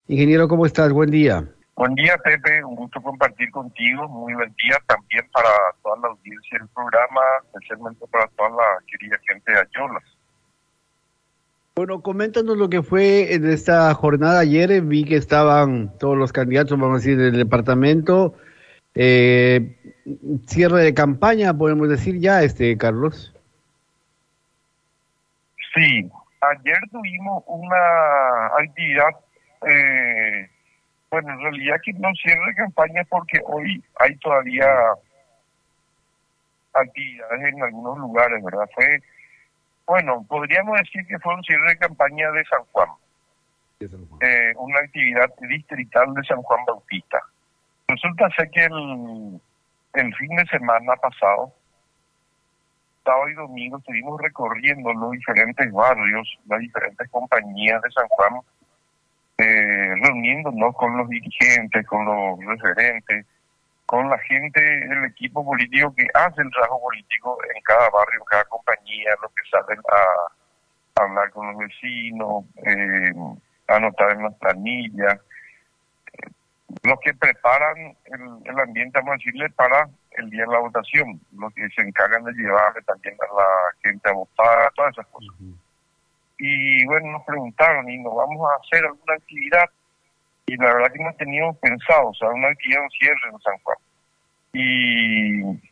Ingeniero, ¿cómo estás? Buen día. Buen día, Pepe. Un gusto compartir contigo. Muy buen día también para toda la audiencia del programa, especialmente para toda la querida gente de Ayolas. Bueno, coméntanos lo que fue en esta jornada ayer. Vi que estaban todos los candidatos, vamos a decir, del departamento. Eh, Cierre de campaña, podemos decir ya, Carlos. Sí, ayer tuvimos una actividad, bueno, en realidad que no cierre de campaña porque hoy hay todavía actividades en algunos lugares, ¿verdad? Bueno, podríamos decir que fue un cierre de campaña de San Juan, una actividad distrital de San Juan Bautista. Resulta ser que el fin de semana pasado, sábado y domingo, estuvimos recorriendo los diferentes barrios, las diferentes compañías de San Juan, reuniéndonos con los dirigentes, con los referentes, con la gente del equipo político que hace el trabajo político en cada barrio, en cada compañía, los que salen a hablar con los vecinos, a anotar en las planillas, los que preparan el ambiente, vamos a decirle, para el día de la votación, los que se encargan de llevarle también a la gente a votar, todas esas cosas. Y bueno, nos preguntaron, ¿y nos vamos a hacer alguna actividad? Y la verdad que no teníamos pensado, o sea, una actividad, un cierre en San Juan. Y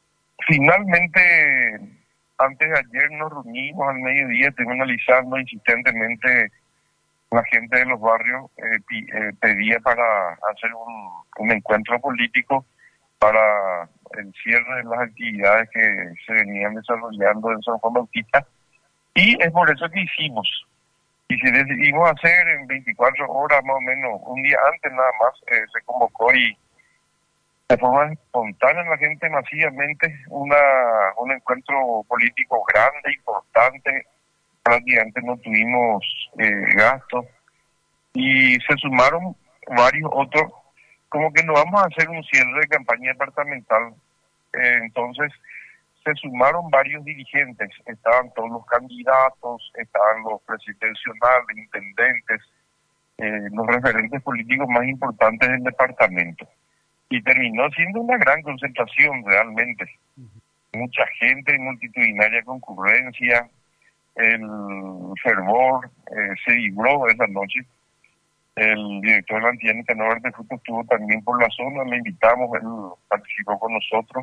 finalmente, antes de ayer nos reunimos al mediodía, estuvimos analizando insistentemente. La gente de los barrios pedía para hacer un encuentro político para el cierre de las actividades que se venían desarrollando en San Juan Bautista, y es por eso que hicimos. Y si decidimos hacer en 24 horas más o menos, un día antes nada más, se convocó y de forma espontánea la gente masivamente un encuentro político grande, importante. Prácticamente no tuvimos gastos y se sumaron varios otros, como que no vamos a hacer un cierre de campaña departamental, entonces se sumaron varios dirigentes, estaban todos los candidatos, estaban los presidenciales, intendentes, los referentes políticos más importantes del departamento, y terminó siendo una gran concentración realmente, mucha gente, multitudinaria concurrencia, el fervor se vibró esa noche. El director de la entidad Nicanor de Fruto estuvo también por la zona, le invitamos, él participó con nosotros.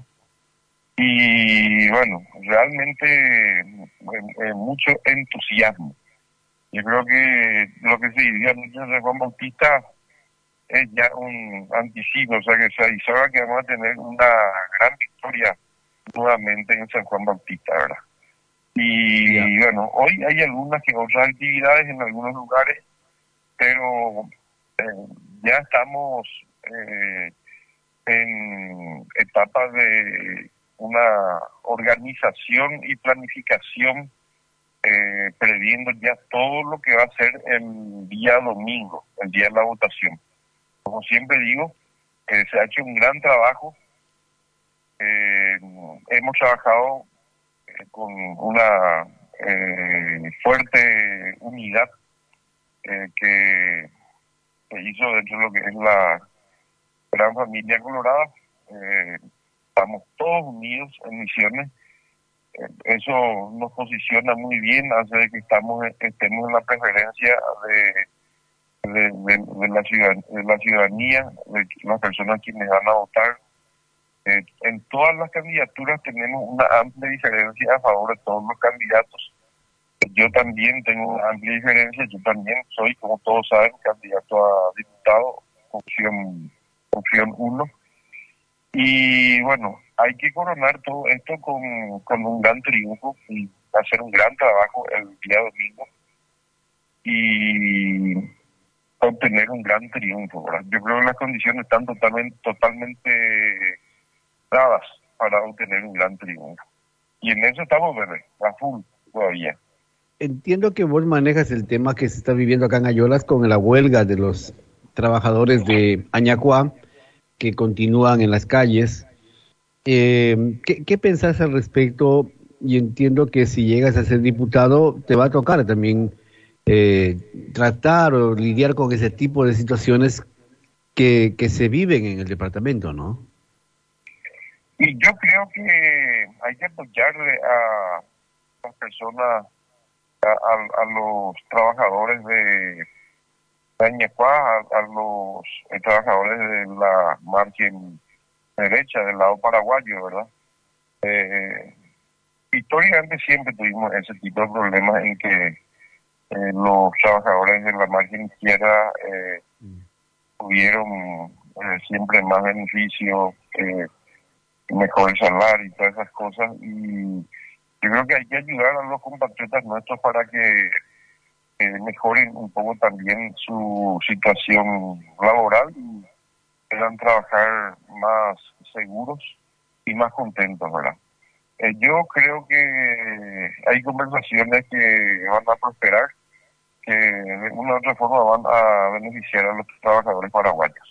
Y bueno, realmente mucho entusiasmo. Yo creo que lo que se vivió anoche en San Juan Bautista es ya un anticipo, o sea que se avisaba que vamos a tener una gran victoria nuevamente en San Juan Bautista, ¿verdad? Y bueno, hoy hay algunas que otras actividades en algunos lugares, pero ya estamos en etapas de una organización y planificación, previendo ya todo lo que va a ser el día domingo, el día de la votación. Como siempre digo, se ha hecho un gran trabajo, hemos trabajado con una fuerte unidad que se hizo dentro de lo que es la gran familia colorada. Estamos todos unidos en Misiones. Eso nos posiciona muy bien, hace que estemos en la preferencia de la ciudadanía, de las personas quienes van a votar. En todas las candidaturas tenemos una amplia diferencia a favor de todos los candidatos. Yo también tengo una amplia diferencia, yo también soy, como todos saben, candidato a diputado, opción 1. Y bueno, hay que coronar todo esto con un gran triunfo y hacer un gran trabajo el día domingo y obtener un gran triunfo, ¿verdad? Yo creo que las condiciones están totalmente dadas para obtener un gran triunfo. Y en eso estamos, bebé, a full todavía. Entiendo que vos manejas el tema que se está viviendo acá en Ayolas con la huelga de los trabajadores de Añacuá que continúan en las calles. ¿Qué pensás al respecto? Y entiendo que si llegas a ser diputado te va a tocar también tratar o lidiar con ese tipo de situaciones que se viven en el departamento, ¿no? Y yo creo que hay que apoyarle a las personas, a los trabajadores de Añecuá, a los trabajadores de la margen derecha, del lado paraguayo, ¿verdad? Históricamente siempre tuvimos ese tipo de problemas en que los trabajadores de la margen izquierda tuvieron siempre más beneficio, mejor salario y todas esas cosas. Y yo creo que hay que ayudar a los compatriotas nuestros para que mejoren un poco también su situación laboral y puedan trabajar más seguros y más contentos, ¿verdad? Yo creo que hay conversaciones que van a prosperar, que de una u otra forma van a beneficiar a los trabajadores paraguayos.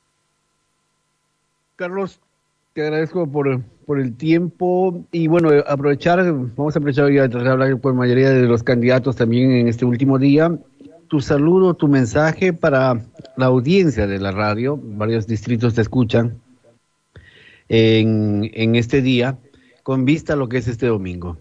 Carlos, te agradezco por el tiempo y bueno, vamos a aprovechar hoy a tratar de hablar con la mayoría de los candidatos también en este último día. Tu saludo, tu mensaje para la audiencia de la radio, varios distritos te escuchan en este día, con vista a lo que es este domingo.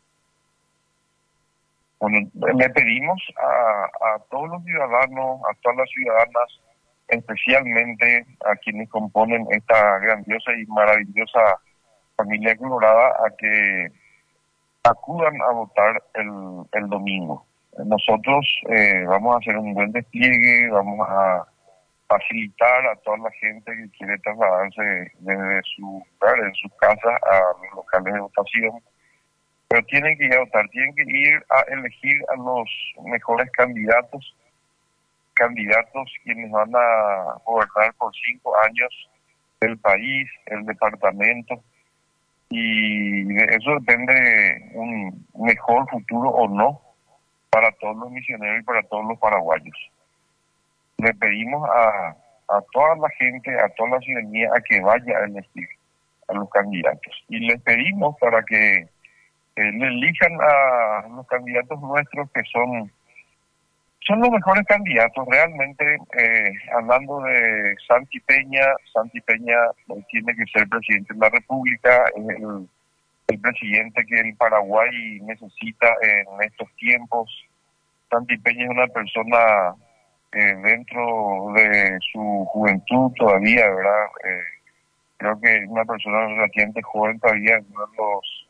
Bueno, le pedimos a todos los ciudadanos, a todas las ciudadanas, especialmente a quienes componen esta grandiosa y maravillosa familia colorada, a que acudan a votar el domingo. Nosotros vamos a hacer un buen despliegue, vamos a facilitar a toda la gente que quiere trasladarse desde su lugar, de sus casas, a los locales de votación. Pero tienen que ir a votar, tienen que ir a elegir a los mejores candidatos quienes van a gobernar por 5 años el país, el departamento, y de eso depende un mejor futuro o no para todos los misioneros y para todos los paraguayos. Le pedimos a toda la gente, a toda la ciudadanía, a que vaya a elegir a los candidatos. Y les pedimos para que le elijan a los candidatos nuestros que son los mejores candidatos. Realmente, hablando de Santi Peña tiene que ser presidente de la República, es el presidente que el Paraguay necesita en estos tiempos. Santi Peña es una persona dentro de su juventud todavía, ¿verdad? Creo que es una persona relativamente joven todavía, uno de los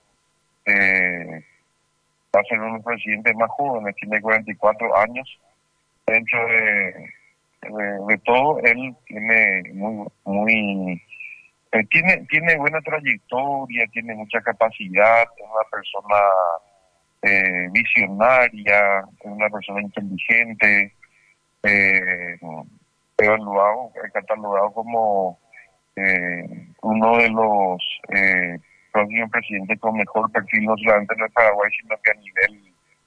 va a ser uno de los presidentes más jóvenes, tiene 44 años. Dentro de todo, él tiene tiene buena trayectoria, tiene mucha capacidad, es una persona visionaria, es una persona inteligente, catalogado como uno de los próximos presidentes con mejor perfil, no solamente en el Paraguay, sino que a nivel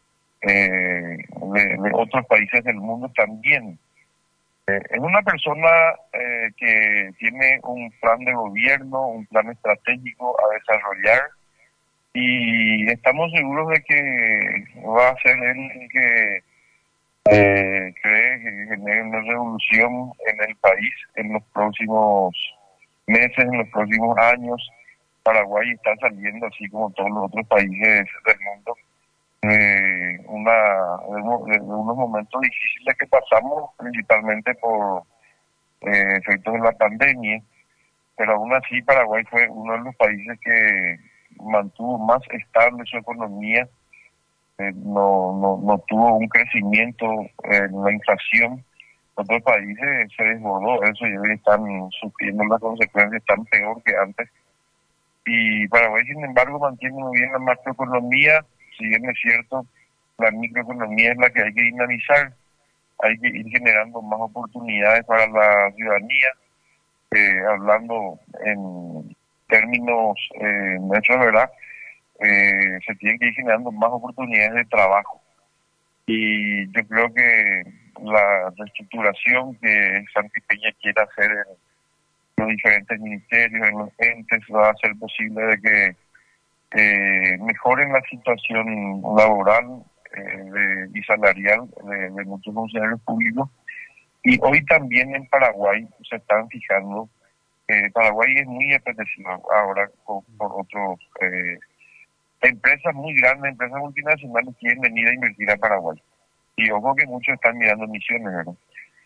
de otros países del mundo también. Es una persona que tiene un plan de gobierno, un plan estratégico a desarrollar, y estamos seguros de que va a ser él el que cree que genere una revolución en el país en los próximos meses, en los próximos años. Paraguay está saliendo, así como todos los otros países del mundo, de unos momentos difíciles que pasamos, principalmente por efectos de la pandemia, pero aún así Paraguay fue uno de los países que mantuvo más estable su economía, no tuvo un crecimiento en la inflación. Otros países se desbordó eso y hoy están sufriendo las consecuencias, están peor que antes. Y Paraguay, sin embargo, mantiene muy bien la macroeconomía. Si bien es cierto, la microeconomía es la que hay que dinamizar, hay que ir generando más oportunidades para la ciudadanía, hablando en términos nuestros, ¿verdad? Se tienen que ir generando más oportunidades de trabajo. Y yo creo que la reestructuración que Santi Peña quiere hacer en los diferentes ministerios, en los entes, va a hacer posible de que mejoren la situación laboral, y salarial de muchos funcionarios públicos. Y hoy también en Paraguay se están fijando, Paraguay es muy apetecido ahora por otros, empresas muy grandes, empresas multinacionales quieren venir a invertir a Paraguay. Y ojo que muchos están mirando Misiones, ¿verdad?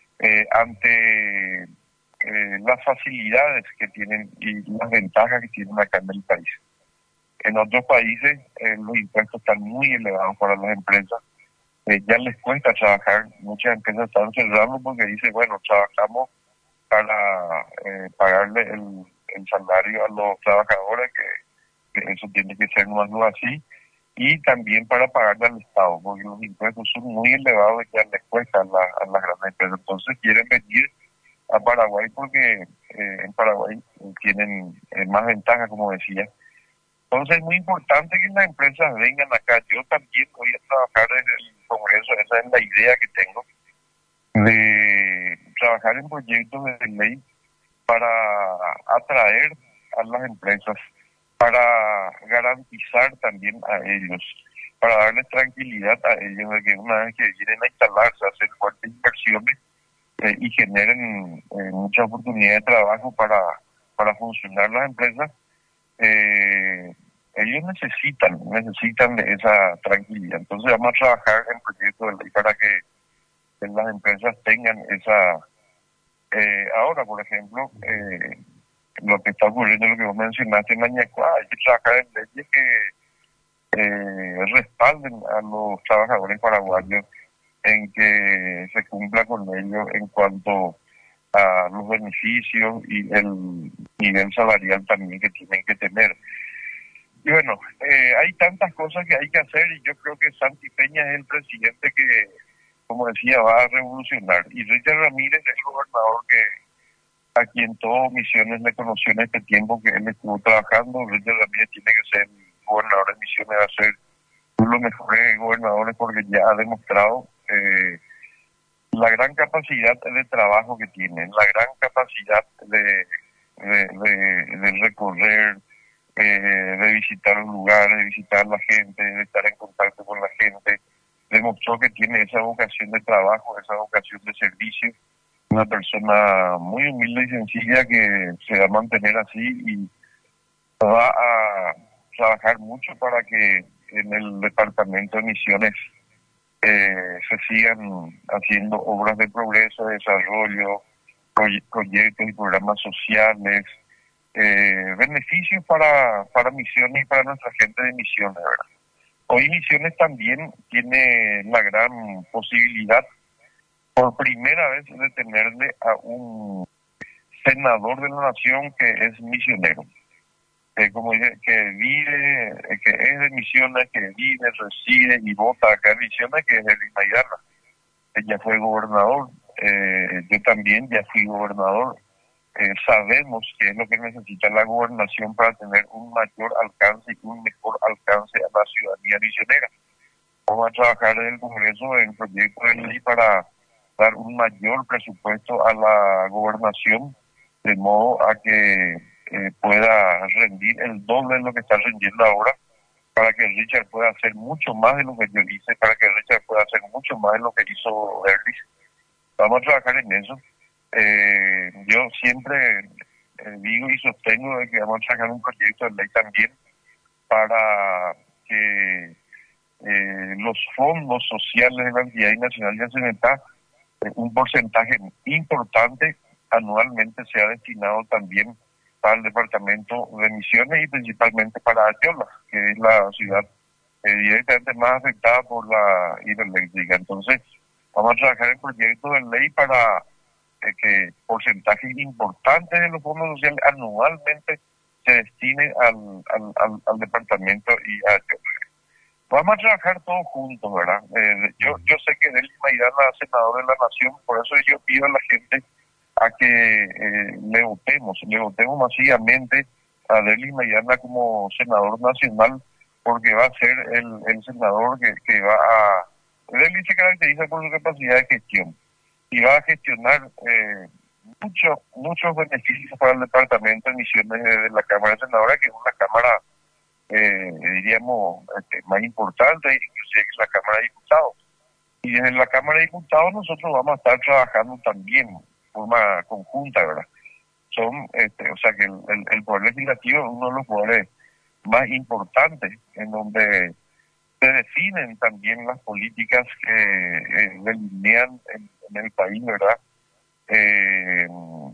Ante las facilidades que tienen y las ventajas que tienen acá en el país. En otros países los impuestos están muy elevados para las empresas. Ya les cuesta trabajar, muchas empresas están cerrando porque dicen, bueno, trabajamos para pagarle el salario a los trabajadores, que eso tiene que ser más o así, y también para pagarle al Estado, porque los impuestos son muy elevados y ya les cuesta a las grandes empresas. Entonces quieren venir a Paraguay porque en Paraguay tienen más ventajas, como decía. Entonces es muy importante que las empresas vengan acá. Yo también voy a trabajar en el Congreso, esa es la idea que tengo, de trabajar en proyectos de ley para atraer a las empresas, para garantizar también a ellos, para darles tranquilidad a ellos de que una vez que vienen a instalarse, a hacer fuertes inversiones y generen mucha oportunidad de trabajo para funcionar las empresas, ellos necesitan de esa tranquilidad. Entonces vamos a trabajar en proyectos de ley para que las empresas tengan esa... ahora, por ejemplo, lo que está ocurriendo, lo que vos mencionaste en Añacuá, hay que trabajar en leyes que respalden a los trabajadores paraguayos, en que se cumpla con ellos en cuanto a los beneficios y el nivel salarial también que tienen que tener. Y bueno, hay tantas cosas que hay que hacer y yo creo que Santi Peña es el presidente que, como decía, va a revolucionar. Y Richard Ramírez es el gobernador a quien todo Misiones le conoció en este tiempo que él estuvo trabajando. Richard Ramírez tiene que ser el gobernador de Misiones, va a ser uno de los mejores gobernadores porque ya ha demostrado la gran capacidad de trabajo que tiene, la gran capacidad de recorrer, de visitar los lugares, de visitar a la gente, de estar en contacto con la gente. Demostró que tiene esa vocación de trabajo, esa vocación de servicio. Una persona muy humilde y sencilla que se va a mantener así y va a trabajar mucho para que en el departamento de Misiones se sigan haciendo obras de progreso, de desarrollo, proyectos y programas sociales, beneficios para Misiones y para nuestra gente de Misiones, ¿verdad? Hoy Misiones también tiene la gran posibilidad, por primera vez, de tenerle a un senador de la nación que es misionero, como dije, que vive, que es de Misiones, que vive, reside y vota acá en Misiones, que es Erly Maidana. Ella fue gobernador, yo también ya fui gobernador. Sabemos qué es lo que necesita la gobernación para tener un mayor alcance y un mejor alcance a la ciudadanía misionera. Vamos a trabajar en el Congreso en proyectos de ley para dar un mayor presupuesto a la gobernación, de modo a que pueda rendir el doble de lo que está rendiendo ahora, para que Richard pueda hacer mucho más de lo que yo hice, para que Richard pueda hacer mucho más de lo que hizo Erlis. Vamos a trabajar en eso. Yo siempre digo y sostengo de que vamos a sacar un proyecto de ley también para que los fondos sociales de la entidad nacional de Cemental, un porcentaje importante anualmente sea destinado también para el departamento de Misiones y principalmente para Ayola, que es la ciudad directamente más afectada por la hidroeléctrica. Entonces, vamos a trabajar en proyectos de ley para que porcentajes importantes de los fondos sociales anualmente se destine al departamento y a Ayola. Vamos a trabajar todos juntos, ¿verdad? Yo sé que Erly Maidana es senador de la nación, por eso yo pido a la gente a que le votemos masivamente a Erly Maidana como senador nacional, porque va a ser el senador que va a... Erly se caracteriza por su capacidad de gestión y va a gestionar muchos beneficios para el departamento de Misiones de la Cámara de Senadores, que es una cámara diríamos, más importantes, inclusive en la Cámara de Diputados. Y desde la Cámara de Diputados nosotros vamos a estar trabajando también de forma conjunta, ¿verdad? O sea que el Poder Legislativo es uno de los poderes más importantes, en donde se definen también las políticas que delinean en el país, ¿verdad? Eh,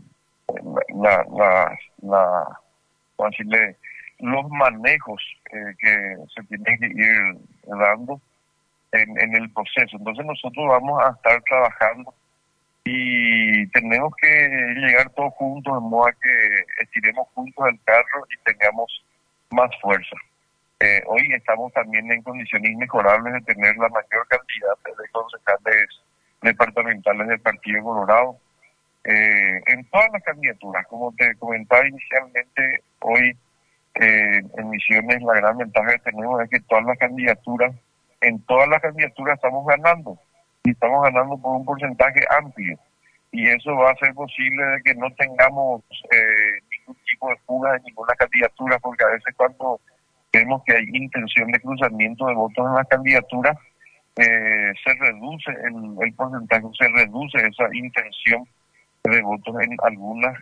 ¿Cómo decirle? Los manejos que se tienen que ir dando en el proceso. Entonces nosotros vamos a estar trabajando y tenemos que llegar todos juntos de modo a que estiremos juntos el carro y tengamos más fuerza. Hoy estamos también en condiciones inmejorables de tener la mayor cantidad de concejales departamentales del Partido Colorado en todas las candidaturas. Como te comentaba inicialmente, hoy en Misiones la gran ventaja que tenemos es que en todas las candidaturas estamos ganando, y estamos ganando por un porcentaje amplio, y eso va a ser posible de que no tengamos ningún tipo de fuga en ninguna candidatura, porque a veces cuando vemos que hay intención de cruzamiento de votos en las candidaturas, se reduce el porcentaje, se reduce esa intención de votos en algunas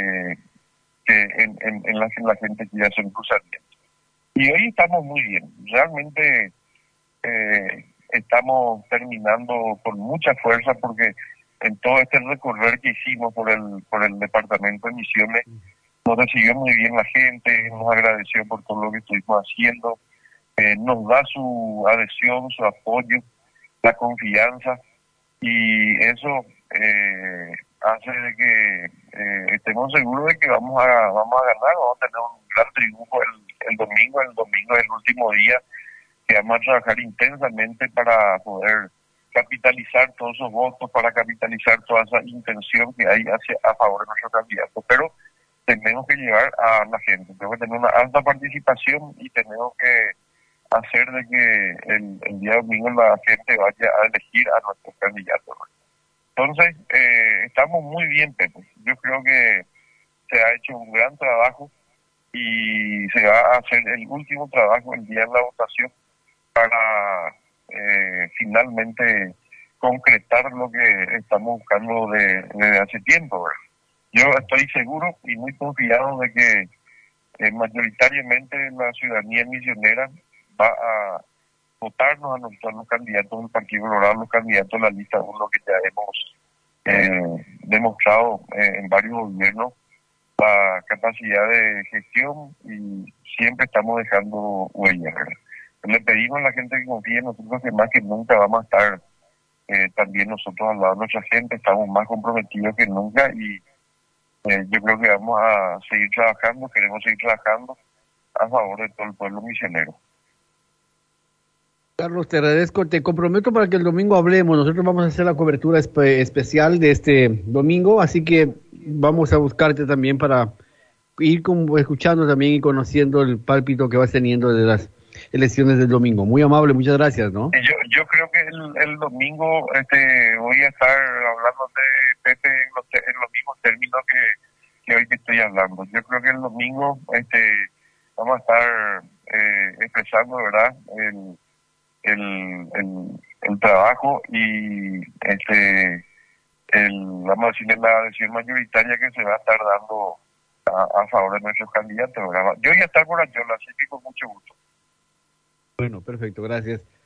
en las que la gente quiere hacer un cruzamiento. Y hoy estamos muy bien, realmente estamos terminando con mucha fuerza, porque en todo este recorrer que hicimos por el departamento de Misiones, nos recibió muy bien la gente, nos agradeció por todo lo que estuvimos haciendo, nos da su adhesión, su apoyo, la confianza, y eso hace de que estemos seguros de que vamos a ganar, vamos a tener un gran triunfo el domingo. El domingo es el último día que vamos a trabajar intensamente para poder capitalizar todos esos votos, para capitalizar toda esa intención que hay a favor de nuestro candidato. Pero tenemos que llevar a la gente, tenemos que tener una alta participación y tenemos que hacer de que el día domingo la gente vaya a elegir a nuestros candidatos. Entonces, estamos muy bien, Pepe. Yo creo que se ha hecho un gran trabajo y se va a hacer el último trabajo el día de la votación para finalmente concretar lo que estamos buscando desde hace tiempo, ¿verdad? Yo estoy seguro y muy confiado de que mayoritariamente la ciudadanía misionera va a votarnos a nosotros los candidatos del Partido Colorado, los candidatos de la lista 1, que ya hemos demostrado en varios gobiernos la capacidad de gestión, y siempre estamos dejando huellas, ¿verdad? Le pedimos a la gente que confíe en nosotros, que más que nunca vamos a estar también nosotros al lado de nuestra gente, estamos más comprometidos que nunca, y yo creo que vamos a seguir trabajando, queremos seguir trabajando a favor de todo el pueblo misionero. Carlos, te agradezco, te comprometo para que el domingo hablemos. Nosotros vamos a hacer la cobertura especial de este domingo, así que vamos a buscarte también para ir escuchando también y conociendo el pálpito que vas teniendo de las elecciones del domingo. Muy amable, muchas gracias, ¿no? Yo creo que el domingo voy a estar hablando de Pepe en los mismos términos que hoy te estoy hablando. Yo creo que el domingo vamos a estar expresando, ¿verdad?, el trabajo y vamos a decirle, la adhesión mayoritaria que se va a estar dando a favor de nuestros candidatos, ¿verdad? Yo voy a estar por Ayola, así que con mucho gusto. Bueno, perfecto, gracias.